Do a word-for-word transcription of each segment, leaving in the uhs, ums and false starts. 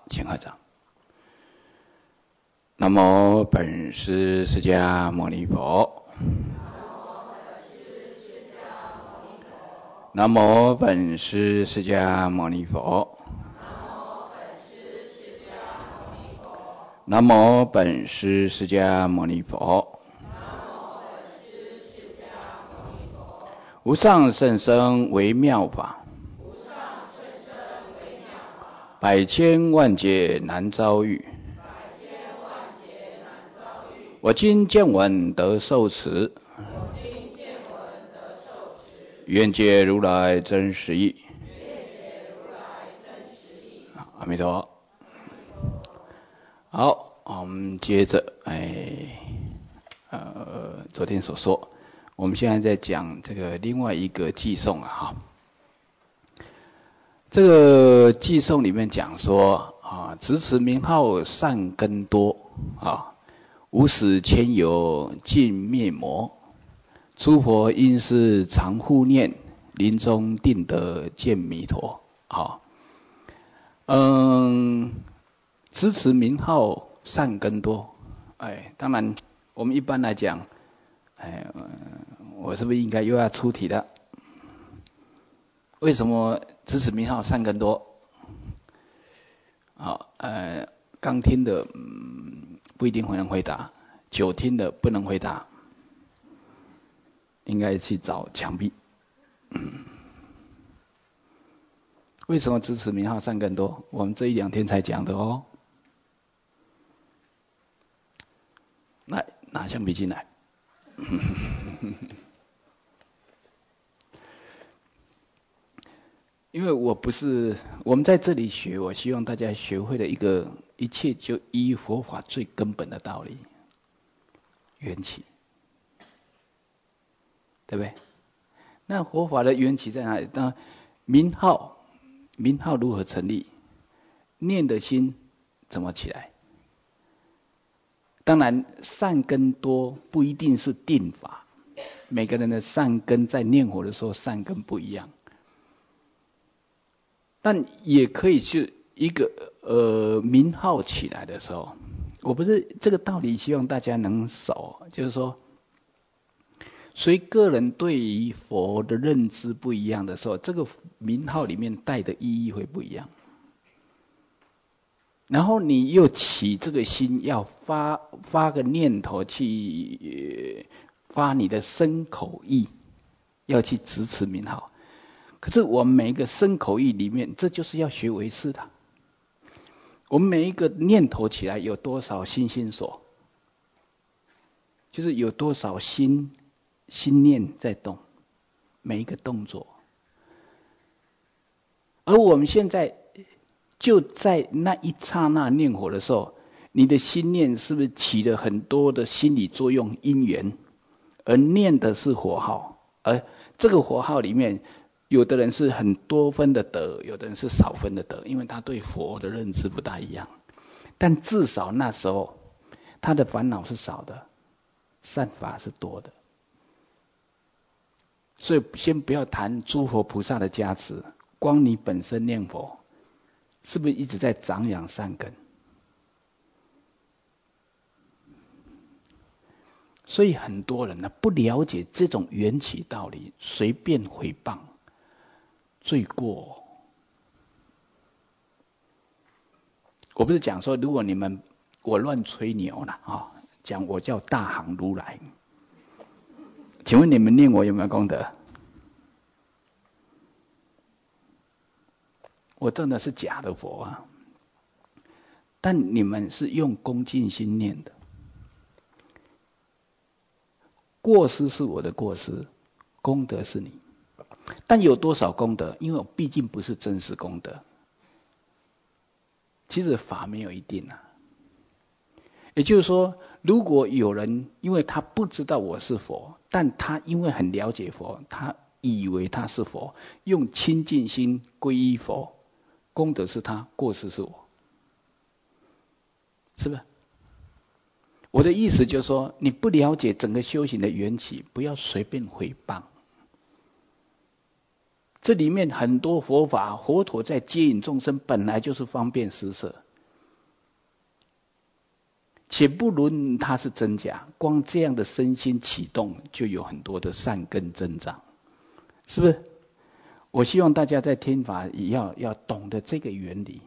请合掌。南无本师释迦牟尼佛。南无本师释迦牟尼佛。南无本师释迦牟尼佛。无上甚深微妙法，百千万劫难遭遇。我今见闻得受持，愿解如来真实义。阿弥陀佛。好，我们接着，哎，呃，昨天所说，我们现在在讲这个另外一个偈颂啊，哈。这个偈颂里面讲说啊，执持名号善根多啊。无始千有尽灭魔，诸佛因是常护念，临终定得见弥陀。好，嗯，支持名号善根多，哎，当然我们一般来讲，哎，我是不是应该又要出题了？为什么支持名号善根多？好，呃，刚听的，嗯。不一定会能回答，久听的不能回答，应该去找墙壁。嗯、为什么支持名号善根多？我们这一两天才讲的哦。来，拿橡皮筋来。因为我不是我们在这里学，我希望大家学会了一个一切就依佛法最根本的道理，缘起，对不对？那佛法的缘起在哪里？那名号，名号如何成立？念的心怎么起来？当然，善根多不一定是定法，每个人的善根在念佛的时候，善根不一样。但也可以是一个呃名号起来的时候，我不是这个道理，希望大家能守，就是说，随个人对于佛的认知不一样的时候，这个名号里面带的意义会不一样。然后你又起这个心，要发发个念头去发你的身口意，要去执持名号。可是我们每一个身口意里面，这就是要学唯识的。我们每一个念头起来有多少心心所，就是有多少心心念在动，每一个动作。而我们现在就在那一刹那念佛的时候，你的心念是不是起了很多的心理作用因缘，而念的是佛号，而这个佛号里面，有的人是很多分的得，有的人是少分的得，因为他对佛的认知不大一样。但至少那时候，他的烦恼是少的，善法是多的。所以先不要谈诸佛菩萨的加持，光你本身念佛，是不是一直在长养善根？所以很多人呢不了解这种缘起道理，随便毁谤。罪过，我不是讲说，如果你们我乱吹牛了啊，讲我叫大行如来，请问你们念我有没有功德？我真的是假的佛啊，但你们是用恭敬心念的，过失是我的过失，功德是你。但有多少功德？因为我毕竟不是真实功德。其实法没有一定啊。也就是说，如果有人因为他不知道我是佛，但他因为很了解佛，他以为他是佛，用清净心皈依佛，功德是他，过失是我，是不是？我的意思就是说，你不了解整个修行的缘起，不要随便毁谤。这里面很多佛法，佛陀在接引众生，本来就是方便施设。 且不论它是真假，光这样的身心启动，就有很多的善根增长，是不是？我希望大家在听法也要要懂得这个原理。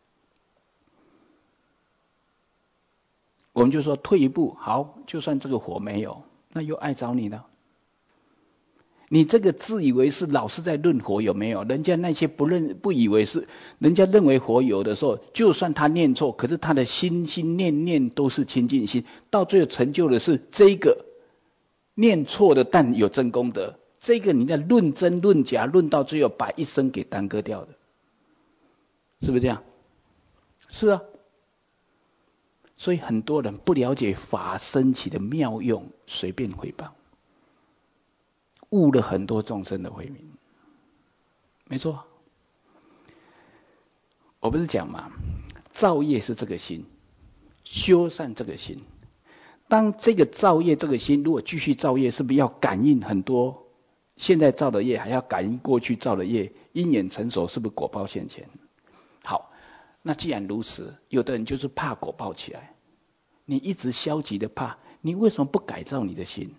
我们就说退一步，好，就算这个火没有，那又碍着你了。你这个自以为是，老是在论火有没有？人家那些不认不以为是，人家认为火有的时候，就算他念错，可是他的心心念念都是清净心，到最后成就的是这个念错的，但有真功德。这个你在论真论假，论到最后把一生给耽搁掉的，是不是这样？是啊。所以很多人不了解法升起的妙用，随便毁谤，误了很多众生的慧命。没错，我不是讲嘛，造业是这个心，修善这个心。当这个造业这个心如果继续造业，是不是要感应很多现在造的业，还要感应过去造的业，因缘成熟，是不是果报现前？好，那既然如此，有的人就是怕果报起来，你一直消极的怕，你为什么不改造你的心？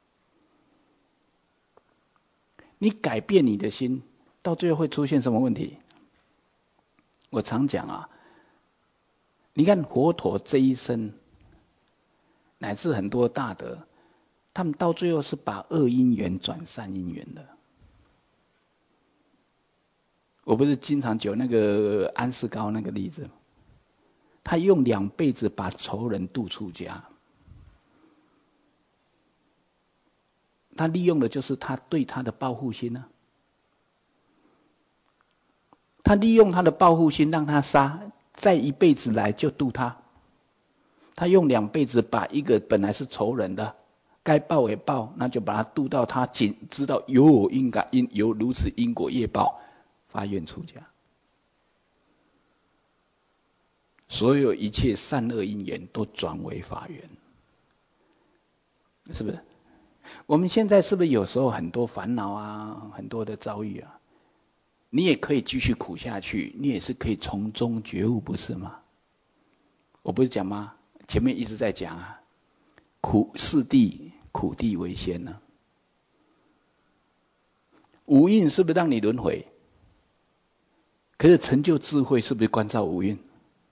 你改变你的心，到最后会出现什么问题？我常讲啊，你看佛陀这一生，乃至很多大德，他们到最后是把恶因缘转善因缘的。我不是经常举那个安世高那个例子吗？他用两辈子把仇人渡出家，他利用的就是他对他的报复心呢、啊。他利用他的报复心让他杀，再一辈子来就渡他。他用两辈子把一个本来是仇人的，该报也报，那就把他渡到他仅知道有我因感因有如此因果业报，发愿出家。所有一切善恶因缘都转为法缘，是不是？我们现在是不是有时候很多烦恼啊，很多的遭遇啊，你也可以继续苦下去，你也是可以从中觉悟，不是吗？我不是讲吗？前面一直在讲啊，苦是地，苦地为先呢、啊。五蕴是不是让你轮回？可是成就智慧是不是关照五蕴？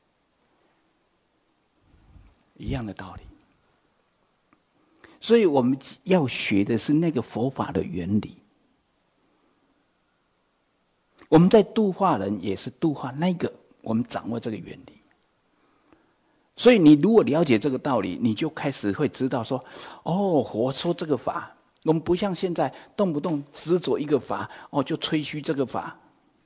一样的道理。所以我们要学的是那个佛法的原理。我们在度化人，也是度化那个，我们掌握这个原理。所以你如果了解这个道理，你就开始会知道说，哦，佛说这个法，我们不像现在动不动执着一个法，哦，就吹嘘这个法，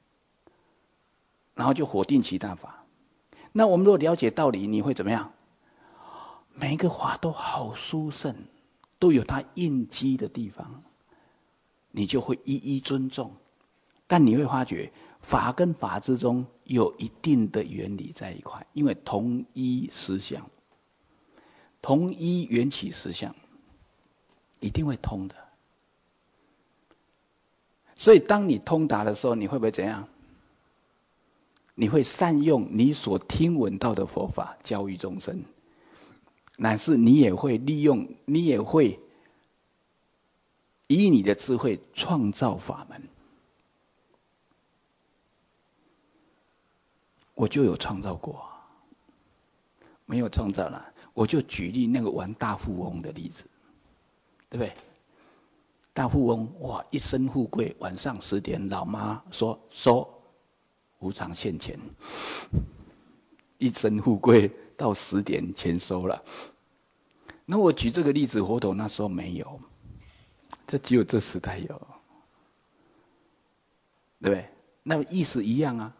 然后就否定其他法。那我们如果了解道理，你会怎么样？每一个法都好殊胜，都有它应机的地方，你就会一一尊重。但你会发觉，法跟法之中有一定的原理在一块，因为同一实相，同一缘起实相，一定会通的。所以当你通达的时候，你会不会怎样？你会善用你所听闻到的佛法教育众生，乃至你也会利用，你也会以你的智慧创造法门。我就有创造过，没有创造了，我就举例那个玩大富翁的例子，对不对？大富翁哇，一生富贵，晚上十点，老妈说收无偿现钱，一生富贵到十点钱收了。那我举这个例子，佛陀那时候没有，这只有这时代有，对不对？那意思一样啊。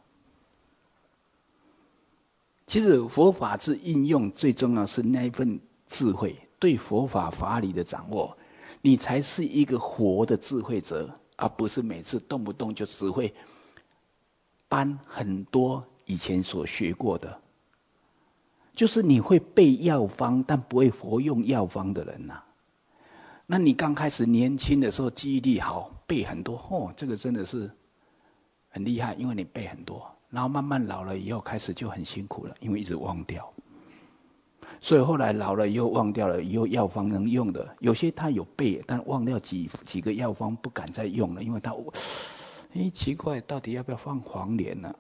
其实佛法之应用，最重要是那一份智慧，对佛法法理的掌握，你才是一个活的智慧者，而不是每次动不动就只会搬很多以前所学过的，就是你会背药方，但不会活用药方的人呐、啊。那你刚开始年轻的时候记忆力好，背很多，哦，这个真的是很厉害，因为你背很多。然后慢慢老了以后，开始就很辛苦了，因为一直忘掉。 所以后来老了以后忘掉了，以后药方能用的，有些他有背，但忘掉几几个药方不敢再用了，因为他，哎，奇怪，到底要不要放黄连呢、啊？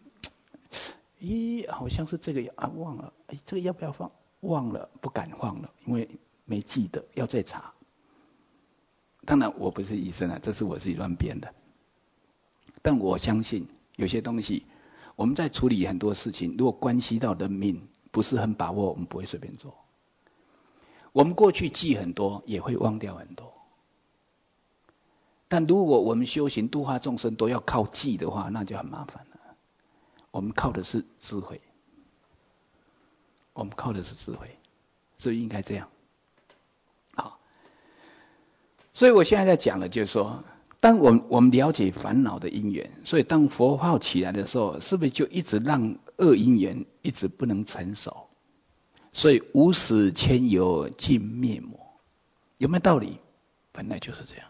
咦，好像是这个啊，忘了，哎，这个要不要放？忘了，不敢放了，因为没记得，要再查。当然我不是医生啊，这是我自己乱编的。但我相信有些东西，我们在处理很多事情，如果关系到人命，不是很把握，我们不会随便做。我们过去记很多，也会忘掉很多。但如果我们修行度化众生都要靠记的话，那就很麻烦了。我们靠的是智慧，我们靠的是智慧，所以应该这样。好，所以我现在在讲的就是说，当我们我们了解烦恼的因缘，所以当佛号起来的时候，是不是就一直让恶因缘一直不能成熟？所以无始千有尽灭魔，有没有道理？本来就是这样。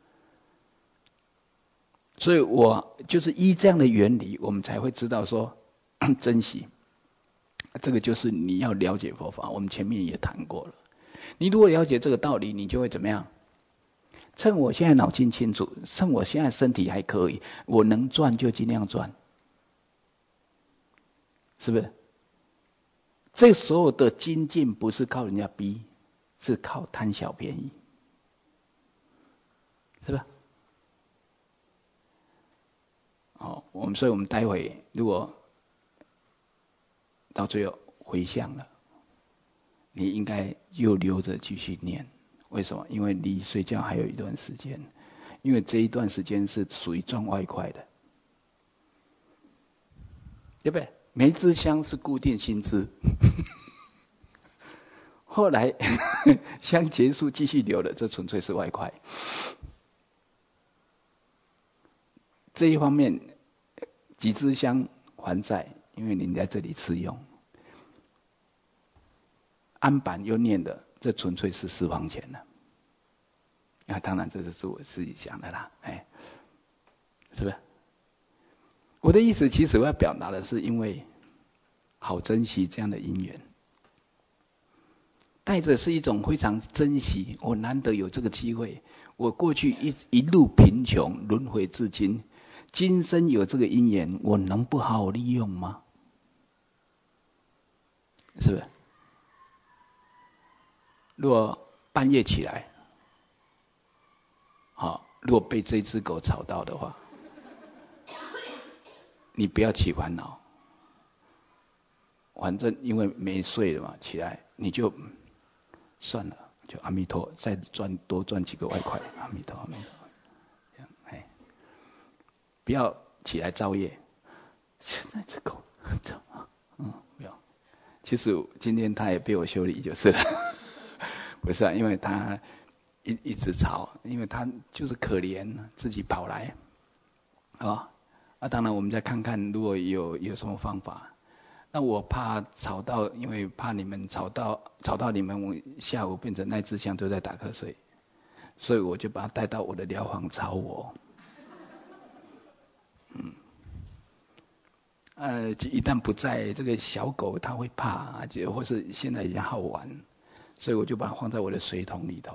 所以我就是依这样的原理，我们才会知道说珍惜。这个就是你要了解佛法，我们前面也谈过了。你如果了解这个道理，你就会怎么样？趁我现在脑筋清楚，趁我现在身体还可以，我能赚就尽量赚，是不是？这所有的精进不是靠人家逼，是靠贪小便宜，是吧？哦，我们所以我们待会如果到最后回向了，你应该又留着继续念。为什么？因为离睡觉还有一段时间，因为这一段时间是属于赚外快的，对不对？每一支香是固定薪资，后来香结束继续留的，这纯粹是外快。这一方面，几支香还债，因为你在这里吃用。安板又念的，这纯粹是私房钱了。那、啊、当然这是我自己想的啦，哎，是不是？我的意思其实我要表达的是，因为好珍惜这样的因缘，带着是一种非常珍惜，我难得有这个机会，我过去一一路贫穷，轮回至今，今生有这个因缘，我能不好好利用吗？是不是？如果半夜起来，好，如果被这只狗吵到的话，你不要起烦恼，反正因为没睡了嘛，起来你就算了，就阿弥陀，再赚多赚几个外快，阿弥陀，阿弥陀，这样，哎，不要起来造业。那只狗，嗯，不要。其实今天他也被我修理就是了。不是啊，因为他一一直吵，因为他就是可怜，自己跑来，啊，啊，当然我们再看看如果有有什么方法。那我怕吵到，因为怕你们吵到吵到你们，我下午变成那只象都在打瞌睡，所以我就把它带到我的疗房吵我。嗯，呃，一旦不在，这个小狗它会怕，就或是现在也好玩。所以我就把它放在我的水桶里头，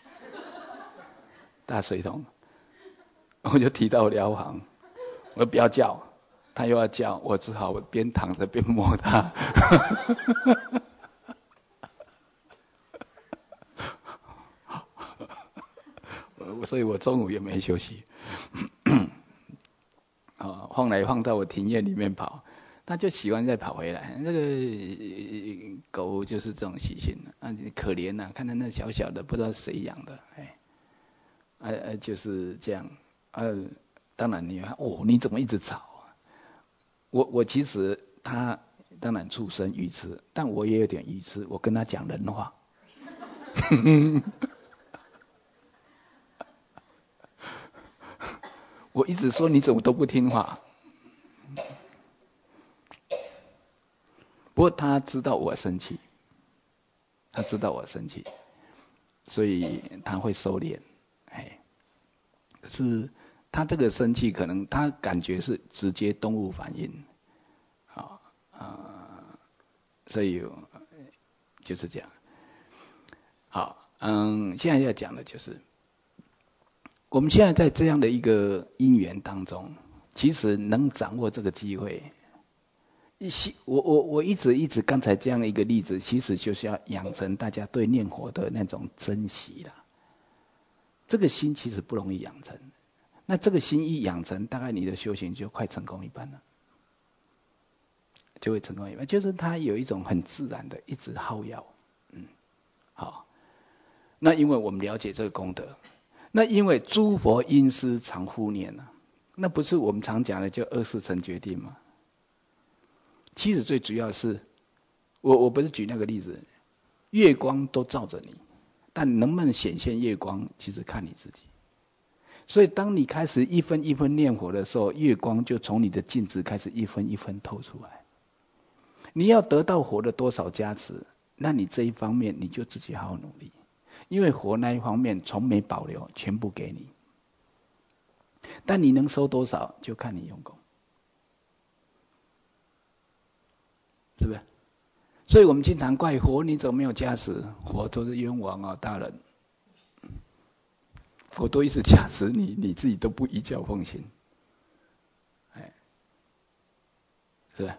大水桶，我就提到疗房，我说不要叫，它又要叫，我只好边躺着边摸它。所以我中午也没休息，啊，放来放到我庭院里面跑。他就喜欢再跑回来，那个狗就是这种习性啊，可怜呐、啊，看到那小小的，不知道谁养的，哎，啊就是这样，呃、啊，当然你看，哦，你怎么一直吵啊？我我其实他当然畜生愚痴，但我也有点愚痴，我跟他讲人话，我一直说你怎么都不听话。不过他知道我生气，他知道我生气，所以他会收敛，哎，可是他这个生气可能他感觉是直接动物反应，啊啊，所以就是这样。好，嗯，现在要讲的就是，我们现在在这样的一个因缘当中，其实能掌握这个机会，一些我我我一直一直刚才这样的一个例子，其实就是要养成大家对念佛的那种珍惜啦。这个心其实不容易养成，那这个心一养成，大概你的修行就快成功一半了，就会成功一半。就是它有一种很自然的一直耗药，嗯，好。那因为我们了解这个功德，那因为诸佛因师常护念啊，那不是我们常讲的就二世成决定吗？其实最主要是，我我不是举那个例子，月光都照着你，但能不能显现月光，其实看你自己。所以当你开始一分一分念佛的时候，月光就从你的镜子开始一分一分透出来。你要得到佛的多少加持，那你这一方面你就自己好好努力。因为佛那一方面从没保留，全部给你。但你能收多少，就看你用功，是不是？所以我们经常怪佛，你怎么没有加持？佛都是冤枉啊，大人。佛都一直加持你，你自己都不依教奉行，哎，是不是？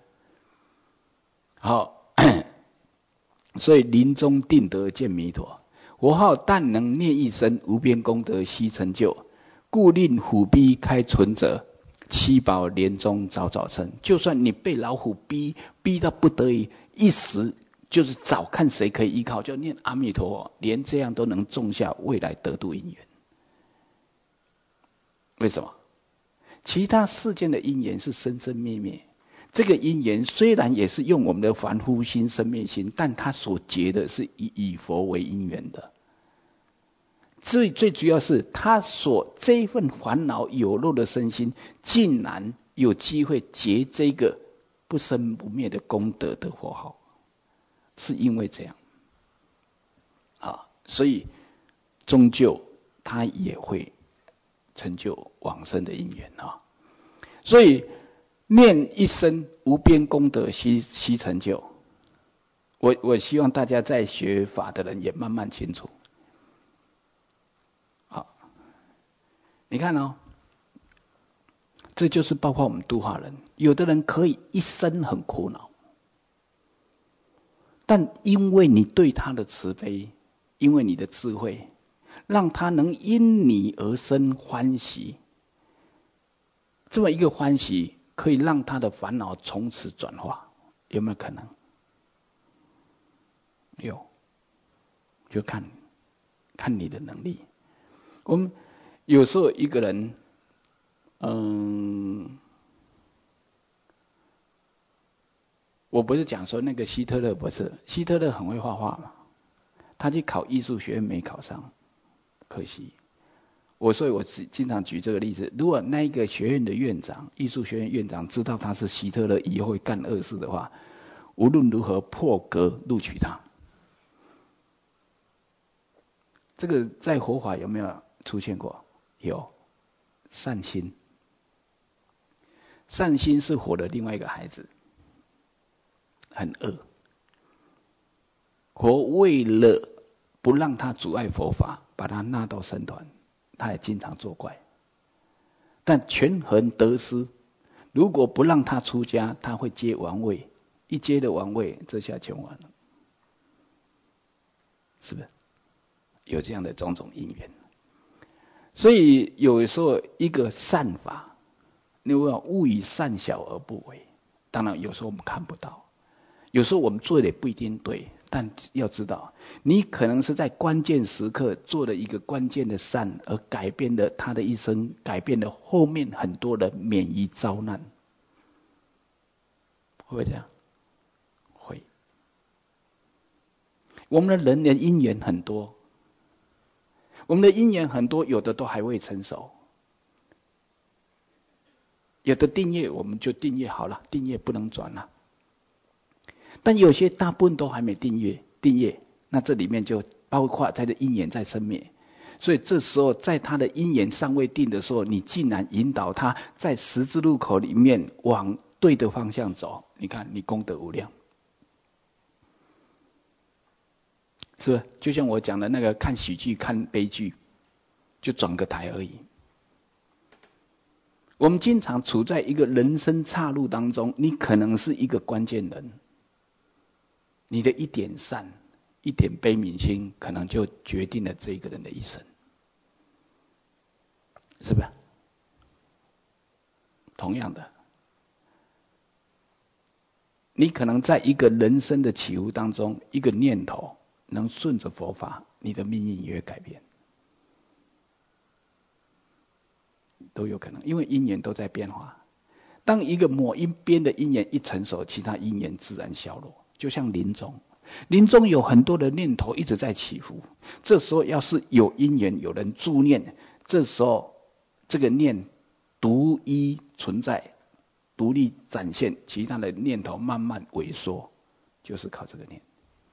好，所以临终定得见弥陀。佛号但能念一生，无边功德悉成就，故令虎逼开存者，七宝莲中早早生。就算你被老虎逼，逼到不得已，一时就是找看谁可以依靠，就念阿弥陀佛，连这样都能种下未来得度因缘。为什么？其他世间的因缘是生生灭灭，这个因缘虽然也是用我们的凡夫心、生灭心，但它所结的是以以佛为因缘的。最最主要是他所这一份烦恼有漏的身心，竟然有机会结这个不生不灭的功德的佛号，是因为这样啊，所以终究他也会成就往生的因缘啊。所以念一生无边功德悉悉成就，我我希望大家在学法的人也慢慢清楚。好，你看哦，这就是包括我们度化人，有的人可以一生很苦恼，但因为你对他的慈悲，因为你的智慧，让他能因你而生欢喜，这么一个欢喜可以让他的烦恼从此转化，有没有可能？有，就看看你的能力。我们有时候一个人，嗯，我不是讲说那个希特勒，不是，希特勒很会画画嘛，他去考艺术学院没考上，可惜。我所以我经常举这个例子，如果那一个学院的院长，艺术学院院长知道他是希特勒，以后会干恶事的话，无论如何破格录取他。这个在佛法有没有出现过？有，善心。善心是佛的另外一个孩子，很恶。佛为了不让他阻碍佛法，把他纳到僧团，他也经常作怪。但权衡得失，如果不让他出家，他会接王位，一接了王位，这下全完了，是不是？有这样的种种因缘。所以有时候一个善法，你要勿以善小而不为。当然有时候我们看不到，有时候我们做的也不一定对，但要知道你可能是在关键时刻做了一个关键的善，而改变了他的一生，改变了后面很多人免于遭难。会不会这样？会。我们的人的因缘很多，我们的因缘很多，有的都还未成熟。有的定业我们就定业好了，定业不能转了。但有些大部分都还没定业，定业，那这里面就包括他的因缘在生灭。所以这时候在他的因缘尚未定的时候，你竟然引导他在十字路口里面往对的方向走，你看你功德无量。 是不是？就像我讲的那个看喜剧、看悲剧，就转个台而已。我们经常处在一个人生岔路当中，你可能是一个关键人，你的一点善、一点悲悯心，可能就决定了这个人的一生，是不是？同样的，你可能在一个人生的起伏当中，一个念头能顺着佛法，你的命运也会改变。都有可能，因为因缘都在变化。当一个某一边的因缘一成熟，其他因缘自然消落。就像临终，临终有很多的念头一直在起伏，这时候要是有因缘，有人助念，这时候这个念独一存在，独立展现，其他的念头慢慢萎缩，就是靠这个念，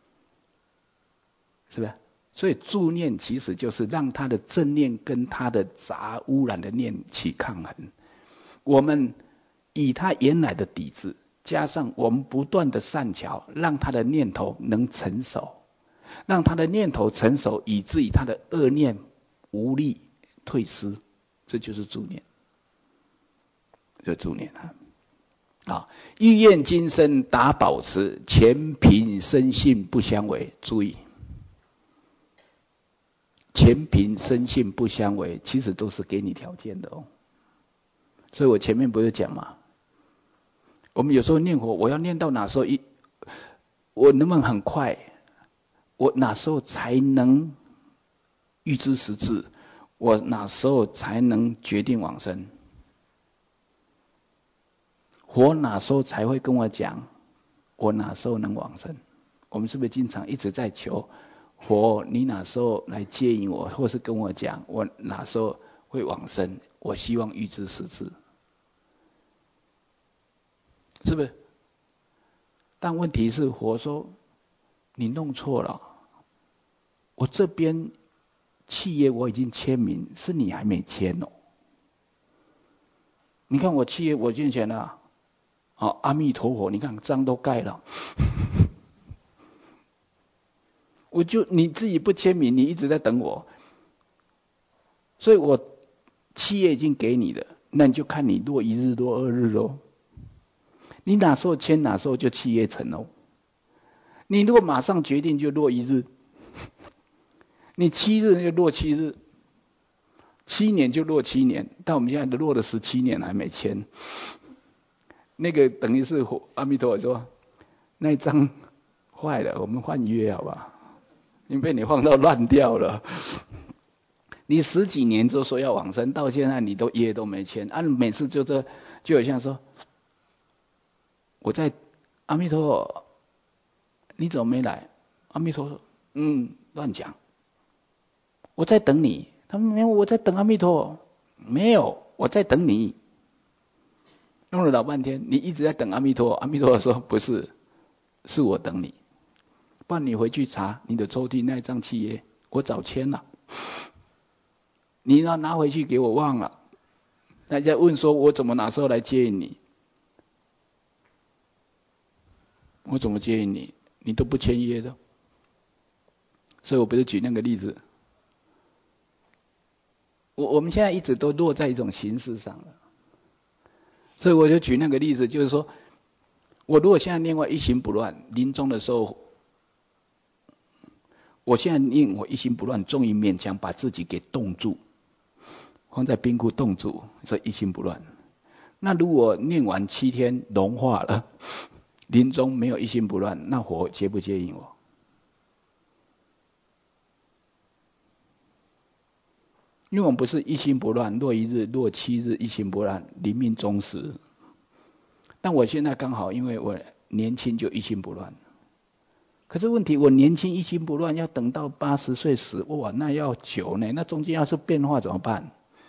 是不是？所以助念其实就是让他的正念跟他的杂污染的念起抗衡。我们以他原来的底子，加上我们不断的善巧，让他的念头能成熟，让他的念头成熟，以至于他的恶念无力退失，这就是助念。这助念啊！啊，欲愿今生达保持，前凭生信不相违。注意。前凭生信不相违，其实都是给你条件的哦。所以我前面不是讲嘛，我们有时候念佛，我要念到哪时候一，我能不能很快？我哪时候才能预知时至？我哪时候才能决定往生？佛哪时候才会跟我讲，我哪时候能往生？我们是不是经常一直在求？佛，你哪时候来接引我，或是跟我讲，我哪时候会往生？我希望预知时至，是不是？但问题是，佛说你弄错了，我这边契约我已经签名，是你还没签哦。你看我契约我进钱了，好，阿弥陀佛，你看章都盖了。我就你自己不签名，你一直在等我，所以我契约已经给你了，那你就看你落一日落二日喽。你哪时候签哪时候就契约成喽。你如果马上决定就落一日，你七日就落七日，七年就落七年，但我们现在都落了十七年还没签，那个等于是阿弥陀佛说那一张坏了，我们换约好吧？因为被你放到乱掉了，你十几年就说要往生，到现在你都约都没签，按、啊、每次就这就有像说，我在阿弥陀佛，你怎么没来？阿弥陀佛，嗯，乱讲，我在等你。他们没有，我在等阿弥陀佛，没有，我在等你。用了老半天，你一直在等阿弥陀佛，阿弥陀佛说不是，是我等你。不然你回去查你的抽屉那一张契约，我早签了。你要拿回去给我忘了。大家问说我怎么哪时候来接引你？我怎么接引你？你都不签约的。所以我不是举那个例子。我我们现在一直都落在一种形式上了。所以我就举那个例子，就是说，我如果现在念我一心不乱，临终的时候，我现在念我一心不乱，终于勉强把自己给冻住，放在冰库冻住，所以一心不乱。那如果念完七天融化了，临终没有一心不乱，那佛接不接引我？因为我们不是一心不乱，落一日落七日一心不乱，临命终时。但我现在刚好，因为我年轻就一心不乱。可是问题，我年轻一心不乱，要等到八十岁死，哇，那要久呢。那中间要是变化怎么办？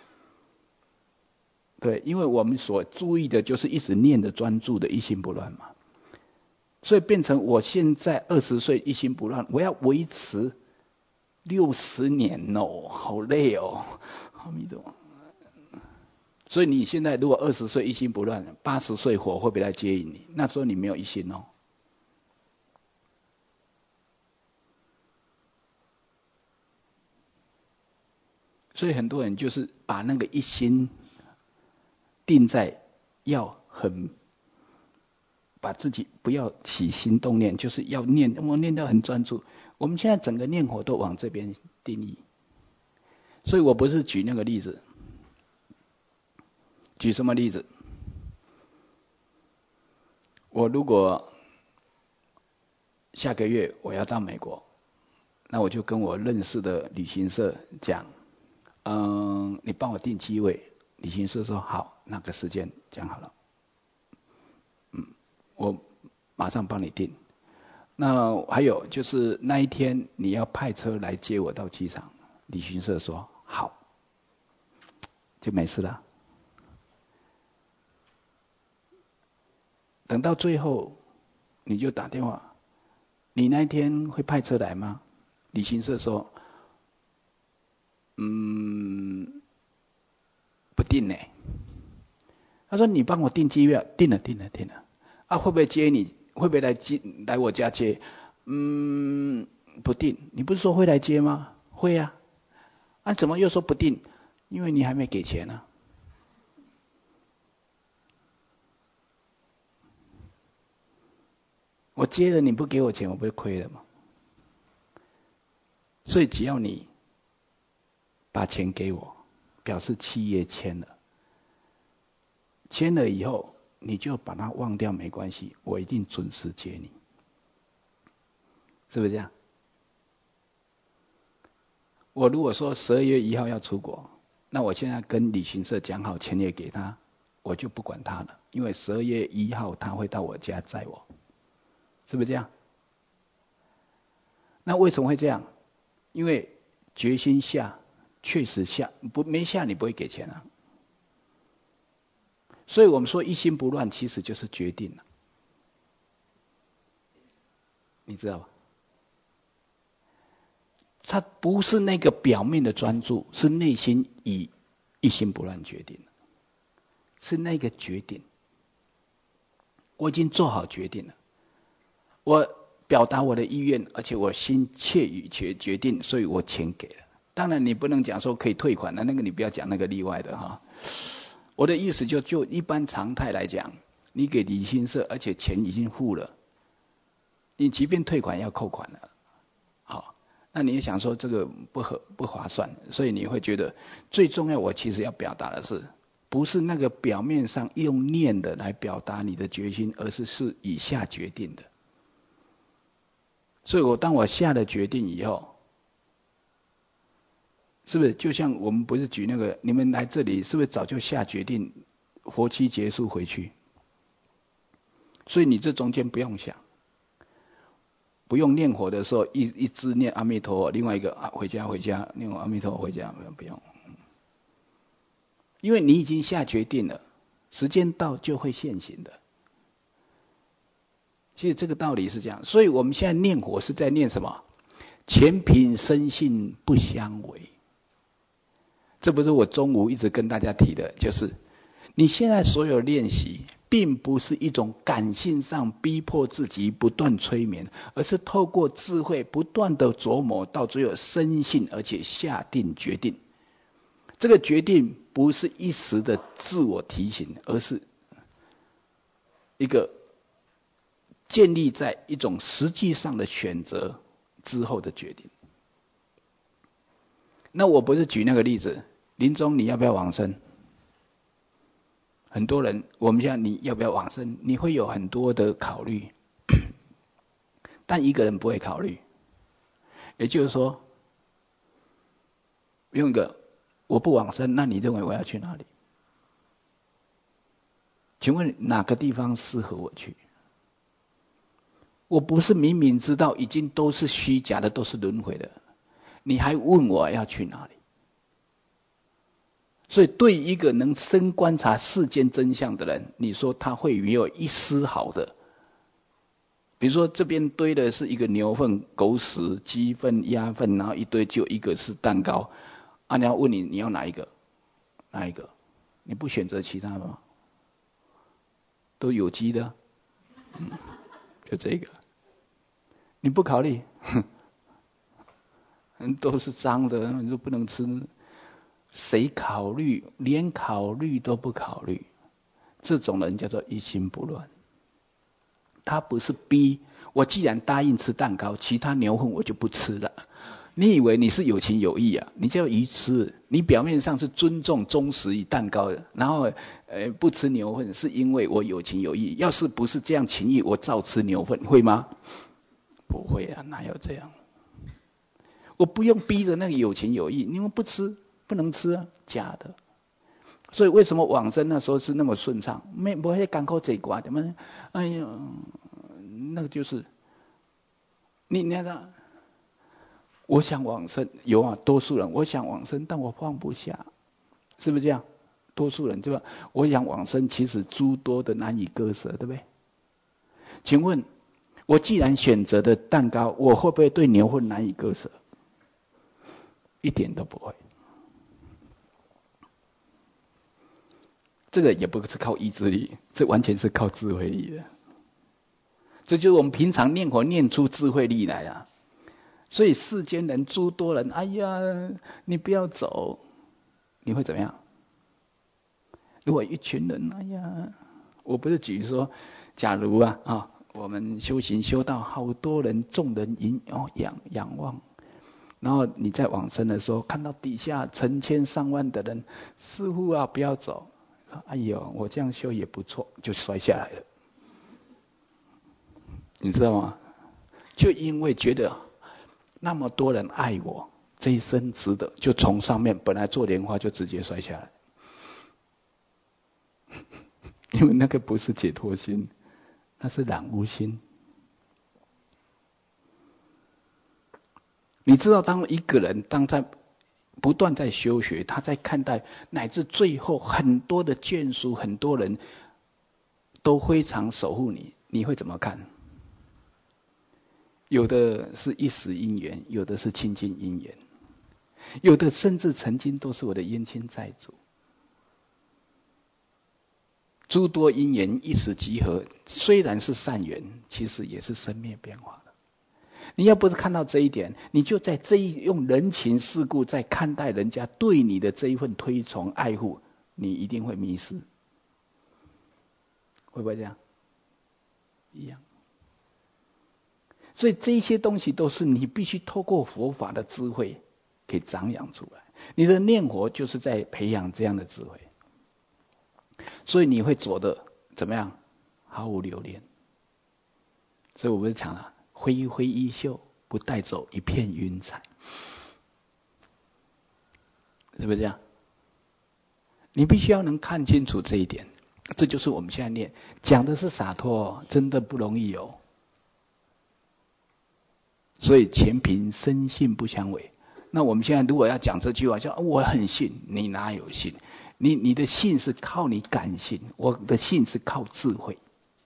对，因为我们所注意的就是一直念的专注的一心不乱嘛，所以变成我现在二十岁一心不乱，我要维持六十年哦，好累哦，阿弥陀佛。所以你现在如果二十岁一心不乱，八十岁火会不会来接引你？那时候你没有一心哦。 所以很多人就是把那个一心定在要很把自己不要起心动念，就是要念，我念得很专注。我们现在整个念佛都往这边定义，所以我不是举那个例子，举什么例子？我如果下个月我要到美国，那我就跟我认识的旅行社讲，嗯，你帮我订机位。旅行社说好，那个时间讲好了，嗯，我马上帮你订。那还有就是那一天你要派车来接我到机场，旅行社说好，就没事了。等到最后，你就打电话，你那一天会派车来吗？旅行社说，嗯，不定呢。他说你帮我订机票，订了订了订了，啊会不会接你？会不会来接来我家接？嗯，不定。你不是说会来接吗？会啊。啊怎么又说不定？因为你还没给钱呢、啊。我接了你不给我钱，我不是亏了吗？所以只要你把钱给我，表示契约签了。签了以后，你就把它忘掉没关系，我一定准时接你，是不是这样？我如果说十二月一号要出国，那我现在跟旅行社讲好钱也给他，我就不管他了，因为十二月一号他会到我家载我，是不是这样？那为什么会这样？因为决心下，确实下，不没下你不会给钱啊。所以我们说一心不乱，其实就是决定了，你知道吧？它不是那个表面的专注，是内心以一心不乱决定，是那个决定。我已经做好决定了，我表达我的意愿，而且我心切于决决定，所以我钱给了。当然你不能讲说可以退款的，那个你不要讲那个例外的哈。我的意思就就一般常态来讲，你给旅行社，而且钱已经付了，你即便退款要扣款了，好，那你也想说这个不合不划算，所以你会觉得最重要。我其实要表达的是，不是那个表面上用念的来表达你的决心，而是是以下决定的。所以我当我下了决定以后，是不是就像我们不是举那个，你们来这里是不是早就下决定，佛期结束回去？所以你这中间不用想，不用念佛的时候一一直念阿弥陀佛，另外一个啊回家回家念阿弥陀佛回家，不用，因为你已经下决定了，时间到就会现行的。其实这个道理是这样，所以我们现在念佛是在念什么？前品生信不相违。这不是我中午一直跟大家提的，就是你现在所有练习，并不是一种感性上逼迫自己不断催眠，而是透过智慧不断的琢磨，到最后深信而且下定决定。这个决定不是一时的自我提醒，而是一个建立在一种实际上的选择之后的决定。那我不是举那个例子，临终你要不要往生？很多人，我们讲你要不要往生，你会有很多的考虑，但一个人不会考虑。也就是说，用一个我不往生，那你认为我要去哪里？请问哪个地方适合我去？我不是明明知道已经都是虚假的，都是轮回的，你还问我要去哪里？所以对一个能深观察世间真相的人，你说他会没有一丝好的？比如说这边堆的是一个牛粪、狗屎、鸡粪、鸭粪，然后一堆就一个是蛋糕，啊，你要问你你要哪一个？哪一个？你不选择其他的吗？都有机的，嗯，就这个，你不考虑，都是脏的，你都不能吃。 谁考虑？连考虑都不考虑，这种人叫做一心不乱。他不是逼我，既然答应吃蛋糕，其他牛粪我就不吃了。你以为你是有情有义啊？你叫愚痴。你表面上是尊重忠实于蛋糕的，然后呃不吃牛粪，是因为我有情有义。要是不是这样情义，我照吃牛粪，会吗？不会啊，哪有这样？我不用逼着那个有情有义，你们不吃不能吃啊，假的。所以为什么往生那时候是那么顺畅？没不会赶口这挂的吗？哎呀，那个就是你那个。我想往生，有啊，多数人我想往生，但我放不下，是不是这样？多数人对吧？我想往生，其实诸多的难以割舍，对不对？请问，我既然选择的蛋糕，我会不会对牛粪难以割舍？一点都不会。这个也不是靠意志力，这完全是靠智慧力的。这就是我们平常念佛念出智慧力来啊。所以世间人诸多人，哎呀，你不要走，你会怎么样？如果一群人，哎呀，我不是举说，假如啊啊，我们修行修到好多人，众人迎哦仰仰望，然后你在往生的时候，看到底下成千上万的人，师父啊，不要走，哎呦，我这样修也不错，就摔下来了，你知道吗？就因为觉得。那么多人爱我，这一生值得，就从上面本来做莲花就直接摔下来，因为那个不是解脱心，那是染污心。你知道，当一个人当在不断在修学，他在看待乃至最后很多的眷属，很多人都非常守护你，你会怎么看？有的是一时因缘，有的是亲近因缘，有的甚至曾经都是我的冤亲债主。诸多因缘一时集合，虽然是善缘，其实也是生灭变化的。你要不是看到这一点，你就在这一用人情世故在看待人家对你的这一份推崇爱护，你一定会迷失。会不会这样？一样。所以这些东西都是你必须透过佛法的智慧给长养出来。你的念佛就是在培养这样的智慧，所以你会走的怎么样？毫无留恋。所以我不是讲了，挥挥衣袖，不带走一片云彩，是不是这样？你必须要能看清楚这一点。这就是我们现在念讲的是洒脱，真的不容易哦。所以全凭深信不相违。那我们现在如果要讲这句话，叫我很信，你哪有信？你你的信是靠你感信，我的信是靠智慧，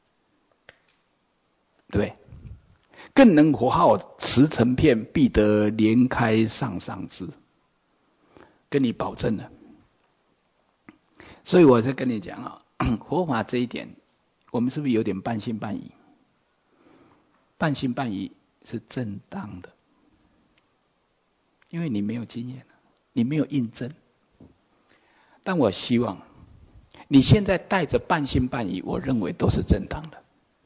对不对？更能活好驰成片，必得莲开上上枝，跟你保证了。所以我在跟你讲啊，佛法这一点，我们是不是有点半信半疑？半信半疑是正当的，因为你没有经验，你没有印证。但我希望你现在带着半信半疑，我认为都是正当的。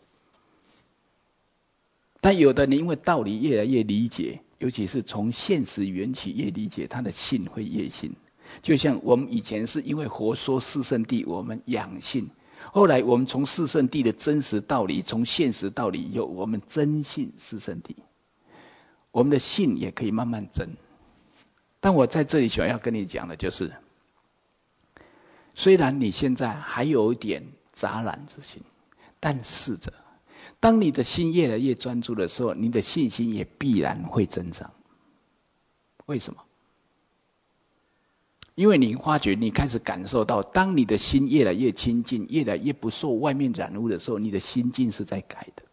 但有的你因为道理越来越理解，尤其是从现实缘起越理解，他的信会越信。就像我们以前是因为佛说四圣谛，我们养信；后来我们从四圣谛的真实道理，从现实道理有我们真信四圣谛，我们的信也可以慢慢增。但我在这里想要跟你讲的就是，虽然你现在还有一点杂染之心，但是着当你的心越来越专注的时候，你的信心也必然会增长。为什么？因为你发觉，你开始感受到，当你的心越来越清净，越来越不受外面染污的时候，你的心境是在改的。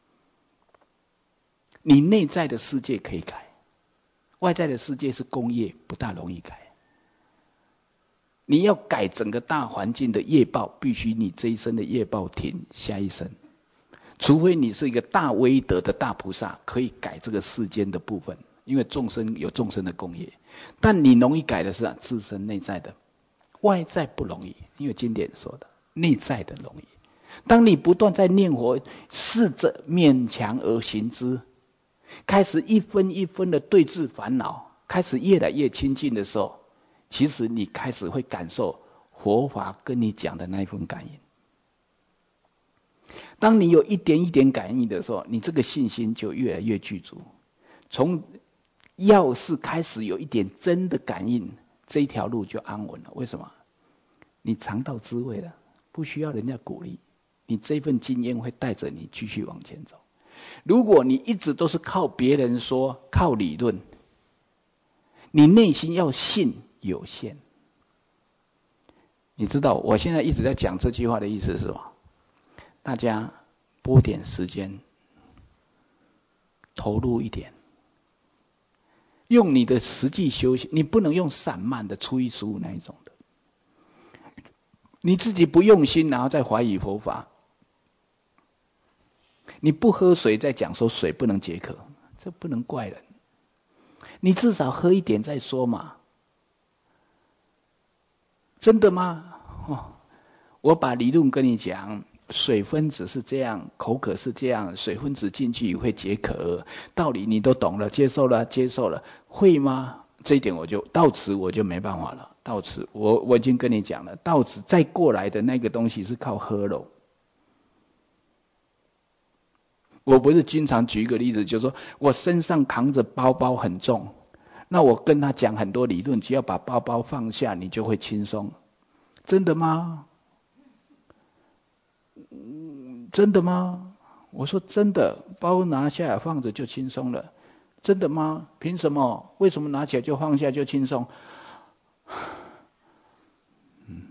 你内在的世界可以改，外在的世界是工业，不大容易改。你要改整个大环境的业报，必须你这一生的业报停，下一生。除非你是一个大威德的大菩萨，可以改这个世间的部分， 因为众生有众生的功业。但你容易改的是啊，自身内在的，外在不容易，因为经典说的，内在的容易。当你不断在念佛，试着勉强而行之，开始一分一分的对治烦恼，开始越来越亲近的时候，其实你开始会感受佛法跟你讲的那一份感应。当你有一点一点感应的时候，你这个信心就越来越具足。从要是开始有一点真的感应，这一条路就安稳了。为什么？你尝到滋味了，不需要人家鼓励，你这份经验会带着你继续往前走。如果你一直都是靠别人说，靠理论，你内心要信有限。你知道我现在一直在讲这句话的意思是什么？大家拨点时间，投入一点，用你的实际修行，你不能用散漫的初一十五那一种的。你自己不用心，然后再怀疑佛法。你不喝水再讲说水不能解渴，这不能怪人。你至少喝一点再说嘛。真的吗？哦，我把理论跟你讲，水分子是这样，口渴是这样，水分子进去会解渴，道理你都懂了，接受了，接受了，会吗？这一点我就到此我就没办法了。到此我我已经跟你讲了，到此再过来的那个东西是靠喝肉。我不是经常举一个例子，就是说我身上扛着包包很重，那我跟他讲很多理论，只要把包包放下，你就会轻松。真的吗？嗯，真的吗？我说真的，包拿下来放着就轻松了。真的吗？凭什么？为什么拿起来就放下就轻松？嗯，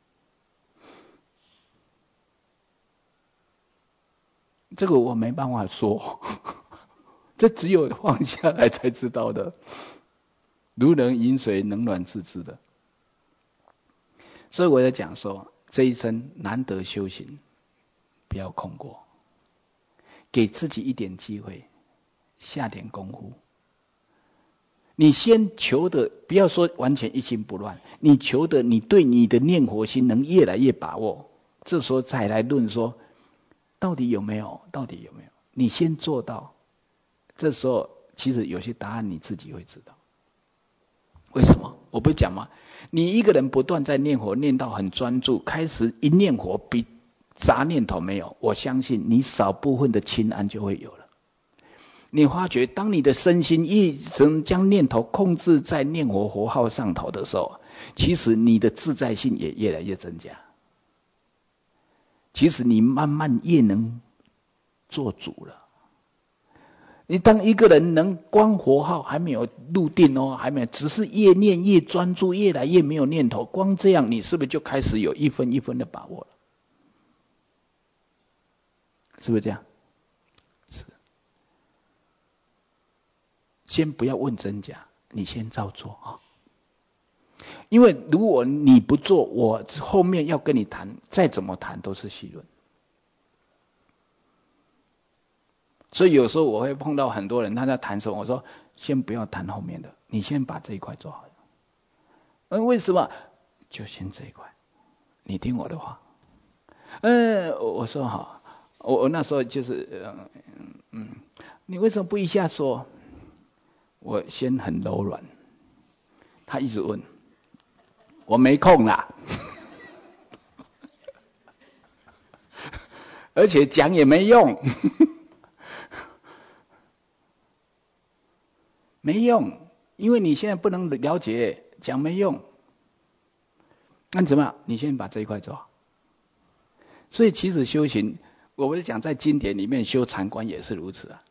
这个我没办法说，这只有放下来才知道的。如人饮水，冷暖自知的。所以我在讲说，这一生难得修行，不要空过，给自己一点机会，下点功夫。你先求的，不要说完全一心不乱，你求的，你对你的念佛心能越来越把握，这时候才来论说，到底有没有？到底有没有？你先做到，这时候其实有些答案你自己会知道。为什么？我不是讲吗？你一个人不断在念佛，念到很专注，开始一念佛比杂念头没有，我相信你少部分的清安就会有了。你发觉，当你的身心一直将念头控制在念佛佛号上头的时候，其实你的自在性也越来越增加。其实你慢慢越能做主了。你当一个人能光佛号还没有入定哦，还没有，只是越念越专注，越来越没有念头，光这样，你是不是就开始有一分一分的把握了？是不是这样？是。先不要问真假，你先照做啊。因为如果你不做，我后面要跟你谈，再怎么谈都是戏论。所以有时候我会碰到很多人，他在谈什么，我说先不要谈后面的，你先把这一块做好。嗯，为什么？就先这一块，你听我的话。嗯，我说好，我我那时候就是嗯嗯，你为什么不一下说？我先很柔软，他一直问，我没空啦，而且讲也没用。没用，因为你现在不能了解，讲没用。那你怎么样？你先把这一块做好。所以其实修行，我不是讲在经典里面修禅观也是如此啊。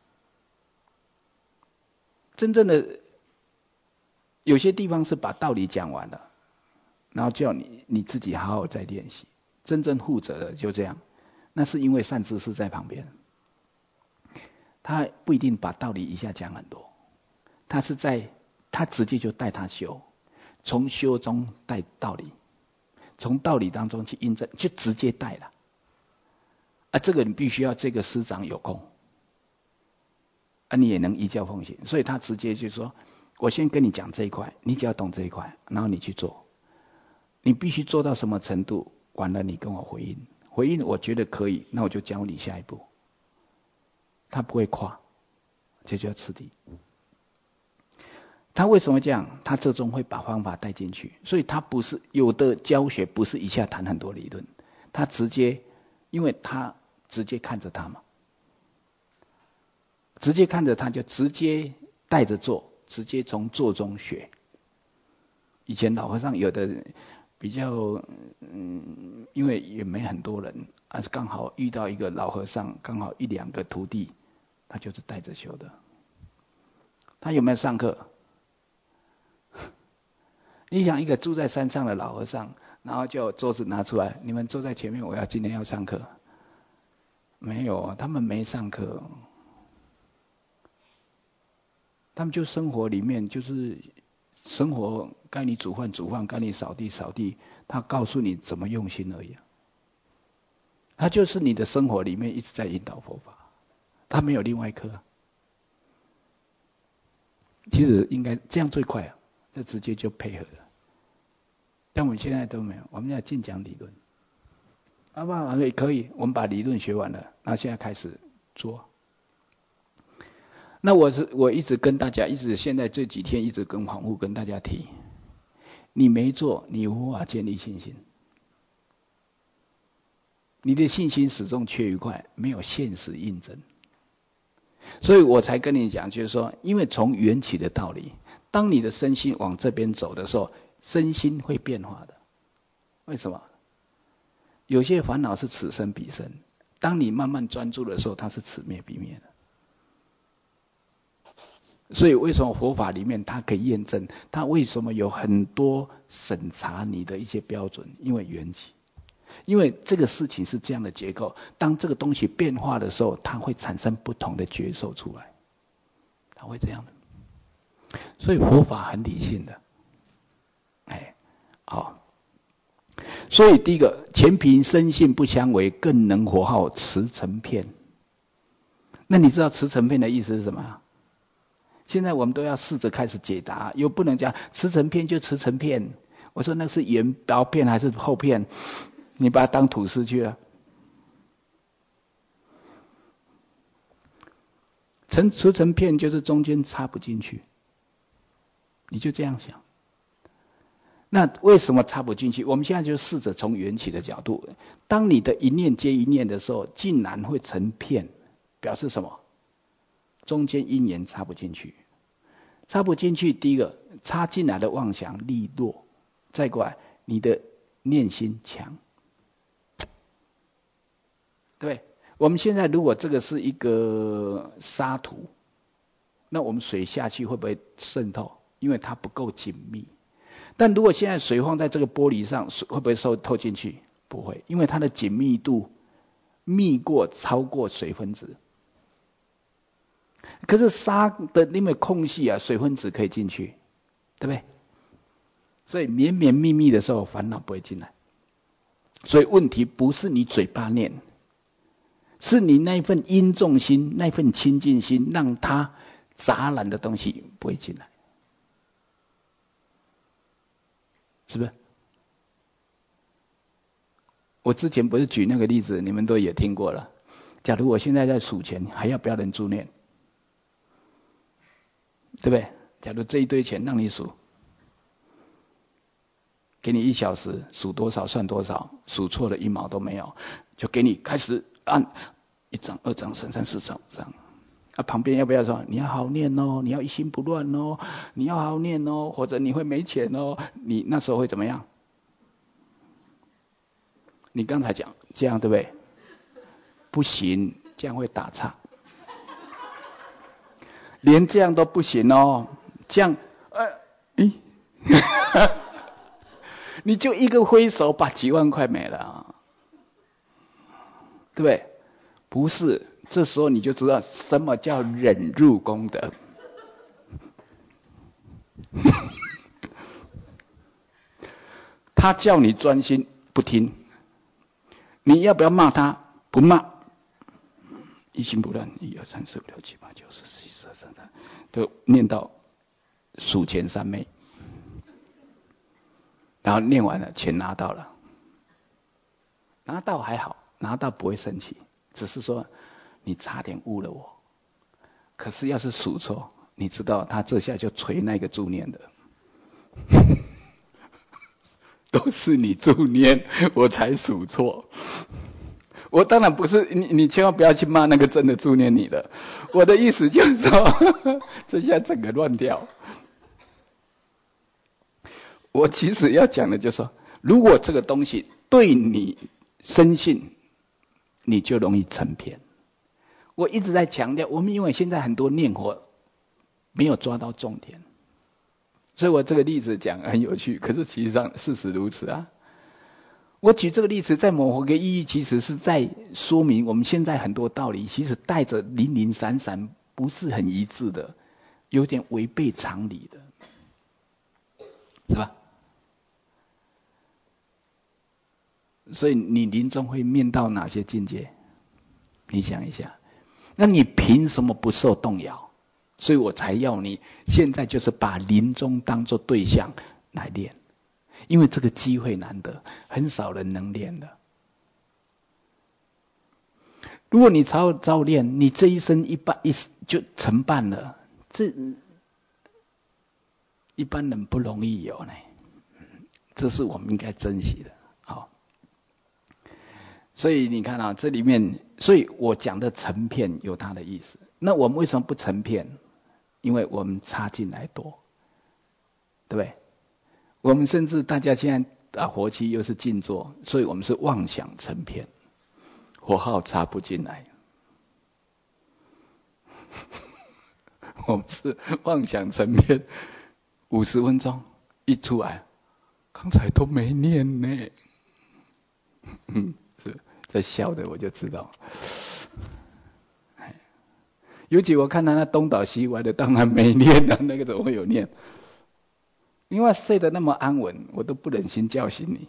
真正的有些地方是把道理讲完了，然后叫你你自己好好再练习。真正负责的就这样，那是因为善知识在旁边，他不一定把道理一下讲很多。他是在，他直接就带他修，从修中带道理，从道理当中去印证，就直接带了。啊，这个你必须要这个师长有空， 啊，你也能依教奉行。所以他直接就说，我先跟你讲这一块，你只要懂这一块，然后你去做，你必须做到什么程度，完了你跟我回应，回应我觉得可以，那我就教你下一步。他不会跨，这就叫次第。他为什么这样？他最终会把方法带进去，所以他不是有的教学不是一下谈很多理论，他直接，因为他直接看着他嘛，直接看着他就直接带着做，直接从做中学。以前老和尚有的比较，嗯，因为也没很多人，啊，刚好遇到一个老和尚，刚好一两个徒弟，他就是带着修的。他有没有上课？你想一个住在山上的老和尚，然后就桌子拿出来，你们坐在前面，我要今天要上课。没有，他们没上课，他们就生活里面就是生活，该你煮饭煮饭，该你扫地扫地，他告诉你怎么用心而已。他就是你的生活里面一直在引导佛法，他没有另外一科。其实应该这样最快啊，就直接就配合了。但我们现在都没有，我们要尽讲理论，好不好？也可以，我们把理论学完了，那现在开始做。那我是我一直跟大家，一直现在这几天一直跟反复跟大家提，你没做，你无法建立信心，你的信心始终缺一块，没有现实印证。所以我才跟你讲，就是说，因为从缘起的道理，当你的身心往这边走的时候，身心会变化的。为什么？有些烦恼是此生彼生，当你慢慢专注的时候，它是此灭彼灭的。所以为什么佛法里面它可以验证？它为什么有很多审查你的一些标准？因为缘起。因为这个事情是这样的结构，当这个东西变化的时候，它会产生不同的觉受出来，它会这样的。所以佛法很理性的，哎，好。所以第一个，前凭身性不相违，更能活好持成片。那你知道持成片的意思是什么？现在我们都要试着开始解答，又不能讲持成片就持成片。我说那是元薄片还是厚片？你把它当吐司去了。成持成片就是中间插不进去，你就这样想。那为什么插不进去？我们现在就试着从缘起的角度，当你的一念接一念的时候，竟然会成片，表示什么？中间因缘插不进去，插不进去。第一个，插进来的妄想力弱，再过来，你的念心强。对，我们现在如果这个是一个沙土，那我们水下去会不会渗透？因为它不够紧密。但如果现在水放在这个玻璃上，水会不会受透进去？不会，因为它的紧密度密过超过水分子。可是沙的因为空隙啊，水分子可以进去，对不对？所以绵绵密密的时候，烦恼不会进来。所以问题不是你嘴巴念，是你那份因重心、那份清净心，让它杂染的东西不会进来，是不是？我之前不是举那个例子，你们都也听过了。假如我现在在数钱，还要不要人助念？对不对？假如这一堆钱让你数，给你一小时，数多少算多少，数错了一毛都没有，就给你开始按一张、二张、三张、四张、五张。啊，旁边要不要说你要好好念哦，你要一心不乱哦，你要好好念哦，或者你会没钱哦，你那时候会怎么样？你刚才讲这样对不对？不行，这样会打岔。连这样都不行哦，这样，呃，咦，你就一个挥手把几万块没了啊，对不对？不是，这时候你就知道什么叫忍辱功德。他叫你专心不听，你要不要骂他？不骂， 一心不乱，一二三四五六七八九十十一十二十三，都念到数钱三昧，然后念完了，钱拿到了，拿到还好，拿到不会生气，只是说你差点误了我。可是要是数错，你知道他这下就捶那个助念的。都是你助念，我才数错。我当然不是你，你千万不要去骂那个真的助念你的。我的意思就是说，这下整个乱掉。我其实要讲的就是说，如果这个东西对你深信，你就容易成偏。我一直在强调，我们因为现在很多念佛没有抓到重点。所以我这个例子讲很有趣，可是其实上事实如此啊。我举这个例子，在某个意义，其实是在说明我们现在很多道理，其实带着零零散散，不是很一致的，有点违背常理的，是吧？所以你临终会面到哪些境界？你想一下，那你凭什么不受动摇？所以我才要你现在就是把临终当作对象来练，因为这个机会难得，很少人能练的。如果你早早练，你这一生一半一就成办了，这一般人不容易有呢。这是我们应该珍惜的。好，所以你看啊，这里面，所以我讲的成片有它的意思。那我们为什么不成片？因为我们插进来多，对不对？我们甚至大家现在啊活期又是静坐，所以我们是妄想成片，火耗插不进来。我们是妄想成片，五十分钟一出来，刚才都没念呢。嗯，是在笑的我就知道。尤其我看他那东倒西歪的，当然没念了，那个怎么会有念？因为睡得那么安稳，我都不忍心叫醒你。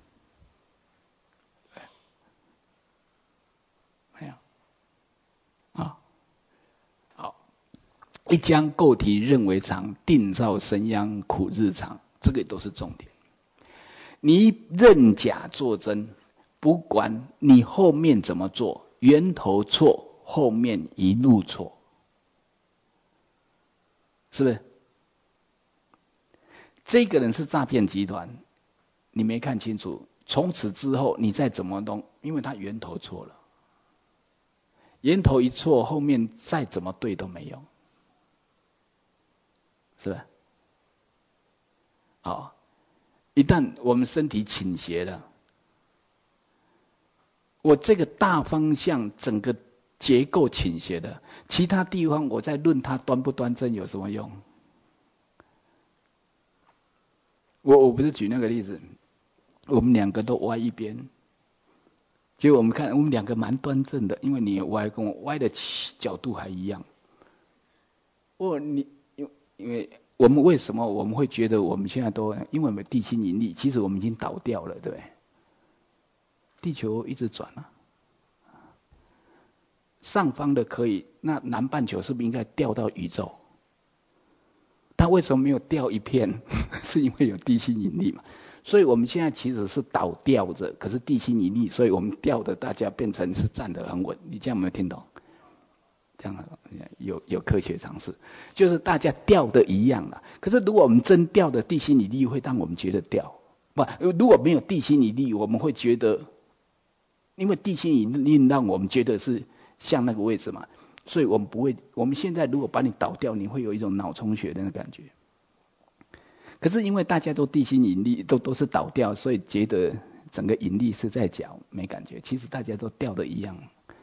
没有啊，好，一将构体认为常，定造神殃苦日长，这个都是重点。你认假作真，不管你后面怎么做，源头错。后面一路错，是不是？这个人是诈骗集团，你没看清楚，从此之后你再怎么弄，因为他源头错了，源头一错，后面再怎么对都没用，是吧？好，一旦我们身体倾斜了，我这个大方向整个结构倾斜的，其他地方我在论它端不端正有什么用？我我不是举那个例子，我们两个都歪一边，结果我们看我们两个蛮端正的，因为你歪跟我歪的角度还一样。哦，你因因为我们为什么我们会觉得我们现在都因为我们地心引力，其实我们已经倒掉了，对不对？地球一直转啊。上方的可以，那南半球是不是应该掉到宇宙？它为什么没有掉一片？是因为有地心引力嘛。所以我们现在其实是倒吊着，可是地心引力，所以我们吊的大家变成是站得很稳。你这样有没有听懂？这样有有科学常识，就是大家吊的一样了。可是如果我们真吊的地心引力，会让我们觉得吊。不，如果没有地心引力，我们会觉得，因为地心引力让我们觉得是像那个位置嘛，所以我们不会。我们现在如果把你倒掉，你会有一种脑充血的那感觉。可是因为大家都地心引力都都是倒掉，所以觉得整个引力是在脚，没感觉。其实大家都掉的一样，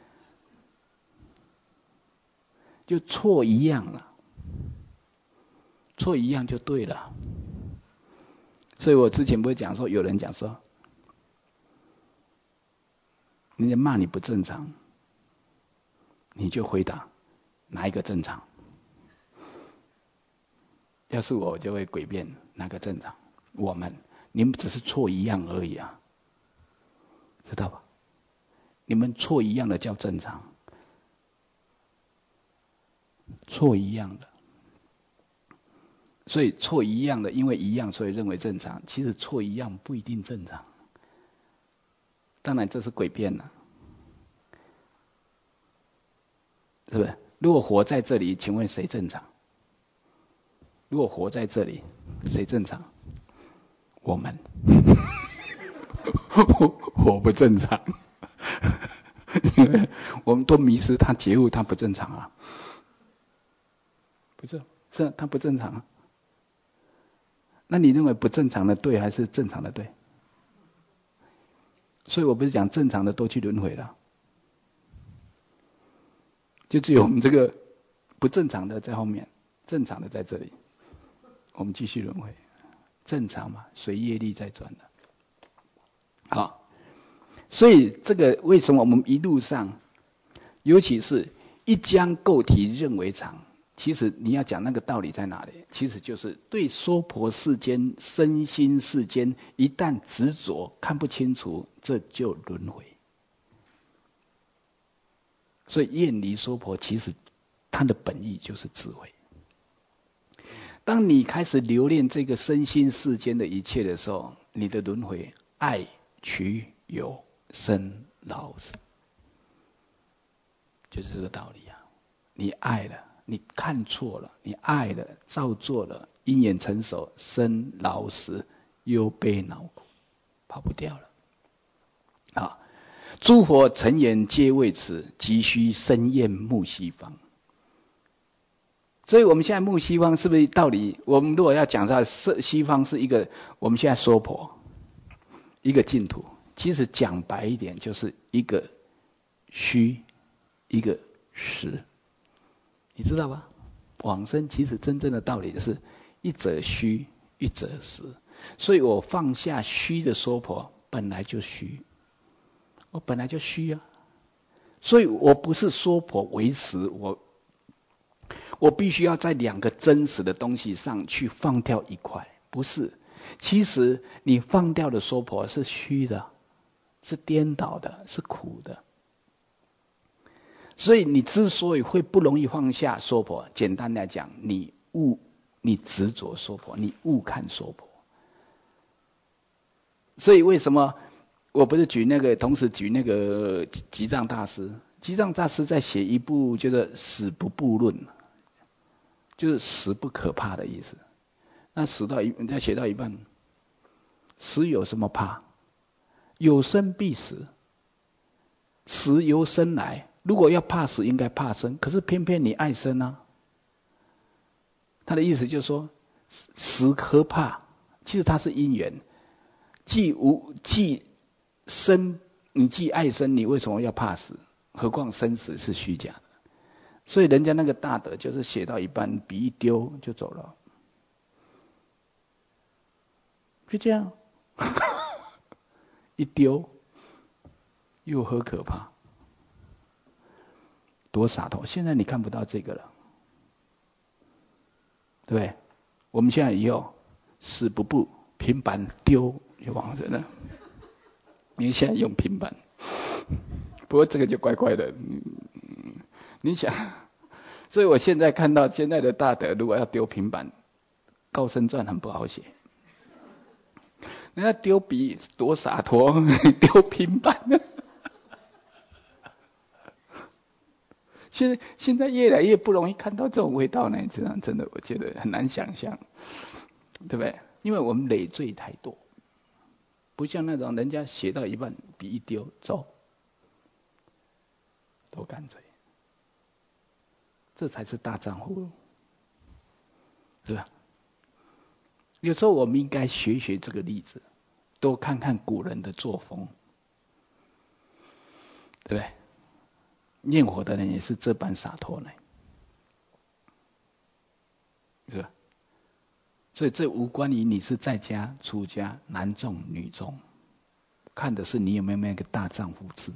就错一样了，错一样就对了。所以我之前不是讲说，有人讲说，人家骂你不正常，你就回答哪一个正常？要是我就会诡辩哪个正常？我们你们只是错一样而已啊，知道吧？你们错一样的叫正常， 错一样的。所以错一样的，因为一样，所以认为正常。其实错一样不一定正常。当然这是诡辩了，是不是？如果活在这里，请问谁正常？如果活在这里，谁正常？我们。我不正常。因为我们都迷失他觉悟，他不正常啊。不是，是啊，他不正常啊。那你认为不正常的对还是正常的对？所以我不是讲正常的都去轮回了，就只有我们这个不正常的在后面，正常的在这里，我们继续轮回，正常嘛，随业力在转的。好，所以这个为什么我们一路上，尤其是一将构体认为常。其实你要讲那个道理在哪里？其实就是对娑婆世间、身心世间，一旦执着看不清楚，这就轮回。所以厌离娑婆，其实它的本意就是智慧。当你开始留恋这个身心世间的一切的时候，你的轮回爱取有生老死，就是这个道理啊！你爱了。你看错了，你爱了，造作了，因缘成熟，生老死，忧悲恼苦，跑不掉了。啊，诸佛尘言皆为此，急需深厌目西方。所以我们现在目西方是不是道理？我们如果要讲到西方是一个，我们现在娑婆一个净土，其实讲白一点，就是一个虚，一个实。你知道吧？往生其实真正的道理是一者虚，一者实。所以我放下虚的娑婆，本来就虚，我本来就虚啊。所以我不是娑婆为实，我我必须要在两个真实的东西上去放掉一块，不是。其实你放掉的娑婆是虚的，是颠倒的，是苦的。所以你之所以会不容易放下娑婆，简单来讲，你误你执着娑婆，你误看娑婆。所以为什么我不是举那个，同时举那个吉藏大师？吉藏大师在写一部叫做《死不怖论》，就是死不可怕的意思。那死到一，他写到一半，死有什么怕？有生必死，死由生来。如果要怕死，应该怕生，可是偏偏你爱生啊。他的意思就是说，死可怕，其实它是因缘。既无既生，你既爱生，你为什么要怕死？何况生死是虚假的。所以人家那个大德就是写到一半，笔一丢就走了，就这样，一丢，又何可怕？多洒脱！现在你看不到这个了，对不对？我们现在以后死不步，平板丢就往生了。你现在用平板，不过这个就怪怪的。你想，所以我现在看到现在的大德，如果要丢平板，高僧传很不好写。人家丢笔多洒脱，丢平板。现在现在越来越不容易看到这种味道呢，这样真的我觉得很难想象，对不对？因为我们累赘太多，不像那种人家写到一半，笔一丢走，多干脆，这才是大丈夫，是吧？有时候我们应该学学这个例子，多看看古人的作风，对不对？念佛的人也是这般洒脱呢，是吧？所以这无关于你是在家、出家、男众、女众，看的是你有没有那个大丈夫字，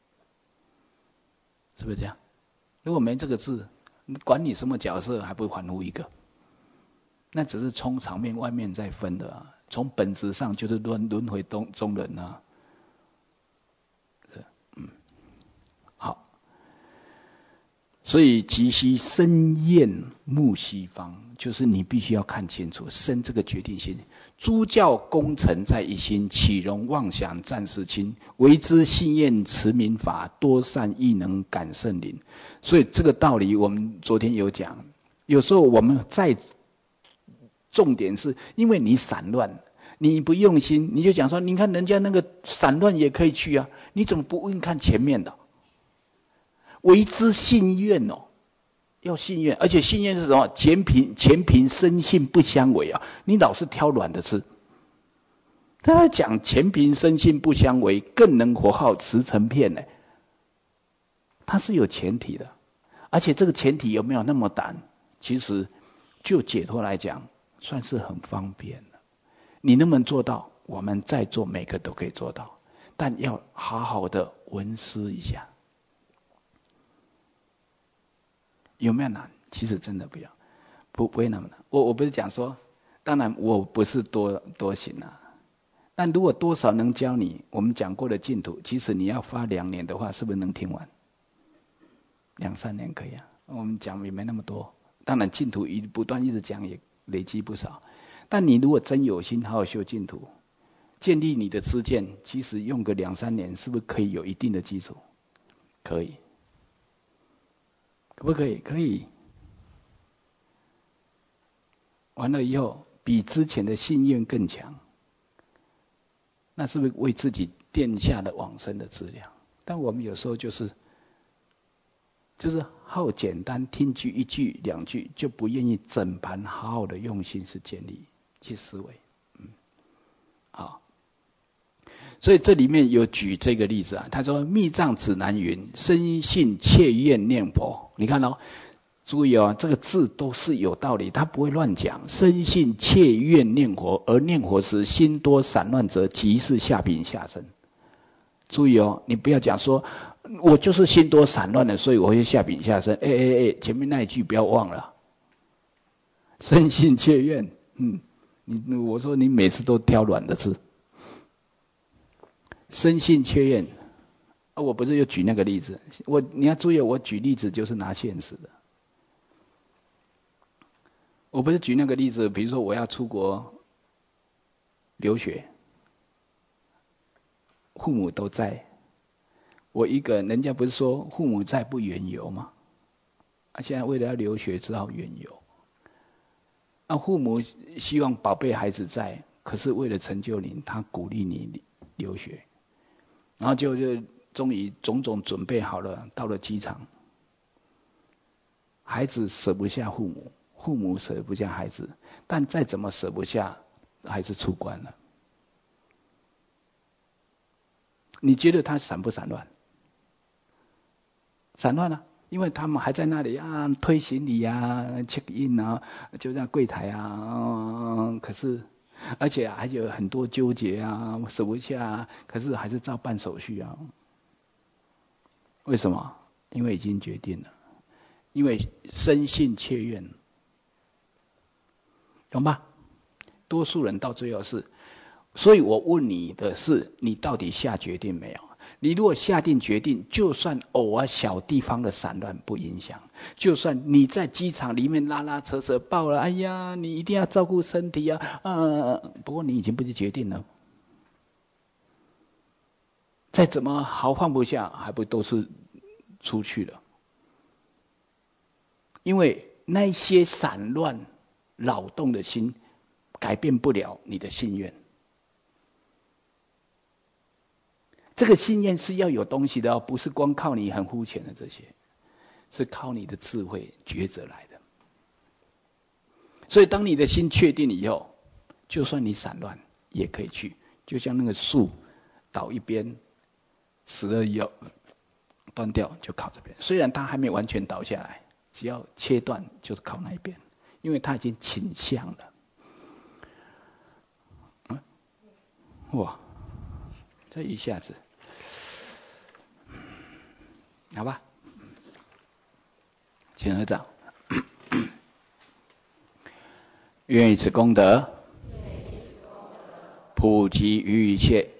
是不是这样？如果没这个字，管你什么角色，还不反复一个，那只是从场面外面再分的啊，从本质上就是轮轮回中中人啊。是，嗯，好。 所以即须深验目西方，就是你必须要看清楚生这个决定性。诸教功成在一心，岂容妄想暂时轻？为之信愿持民法，多善亦能感圣灵。所以这个道理我们昨天有讲，有时候我们在重点是因为你散乱，你不用心，你就讲说，你看人家那个散乱也可以去啊，你怎么不问看前面的？为之信愿哦，要信愿，而且信愿是什么？前凭前凭深信不相违啊！你老是挑软的吃。他讲前凭深信不相违，更能活好十成片呢。它是有前提的，而且这个前提有没有那么难？其实就解脱来讲，算是很方便的。你能不能做到？我们在座每个都可以做到，但要好好的闻思一下。有没有难？其实真的不要，不不会那么难。我我不是讲说，当然我不是多多行啊，但如果多少能教你，我们讲过的净土，其实你要花两年的话，是不是能听完？两三年可以啊。我们讲也没那么多，当然净土一不断一直讲也累积不少。但你如果真有心好好修净土，建立你的知见，其实用个两三年，是不是可以有一定的基础？可以。可不可以？可以。完了以后，比之前的信愿更强，那是不是为自己奠下了往生的资粮？但我们有时候就是，就是好简单，听句一句两句，就不愿意整盘好好的用心是建立去思维，嗯，好。所以这里面有举这个例子啊，他说密藏指南云：深信切愿念佛。你看哦，注意哦，这个字都是有道理，他不会乱讲。深信切愿念佛，而念佛时心多散乱者，即是下品下生。注意哦，你不要讲说我就是心多散乱的，所以我会下品下生。哎哎哎，前面那一句不要忘了。深信切愿，嗯，你我说你每次都挑软的字。深信切愿，啊，我不是又举那个例子，我你要注意，我举例子就是拿现实的。我不是举那个例子，比如说我要出国留学，父母都在，我一个人，人家不是说父母在不远游吗？啊，现在为了要留学，只好远游。啊，父母希望宝贝孩子在，可是为了成就你，他鼓励你留学。然后就就终于种种准备好了，到了机场，孩子舍不下父母，父母舍不下孩子，但再怎么舍不下，还是出关了。你觉得他散不散乱？散乱啊，因为他们还在那里啊，推行李啊 ，check in 啊，就在柜台啊，嗯、可是。而且还有很多纠结啊，舍不下啊，可是还是照办手续啊。为什么？因为已经决定了，因为深信切愿，懂吗？多数人到最后是，所以我问你的是，你到底下决定没有？你如果下定决定，就算偶尔小地方的散乱不影响，就算你在机场里面拉拉扯扯爆了，哎呀，你一定要照顾身体啊，呃，不过你已经不是决定了，再怎么好放不下，还不都是出去了？因为那些散乱扰动的心，改变不了你的心愿。这个信念是要有东西的哦，不是光靠你很肤浅的这些，是靠你的智慧抉择来的。所以当你的心确定以后，就算你散乱也可以去，就像那个树倒一边，死了以后断掉就靠这边，虽然它还没完全倒下来，只要切断就是靠那一边，因为它已经倾向了。嗯，哇，这一下子。好吧，请合掌。愿以此功德，普及于一切，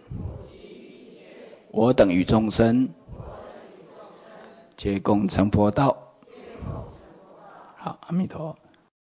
我等与众生，皆共成佛道。 好，阿弥陀佛。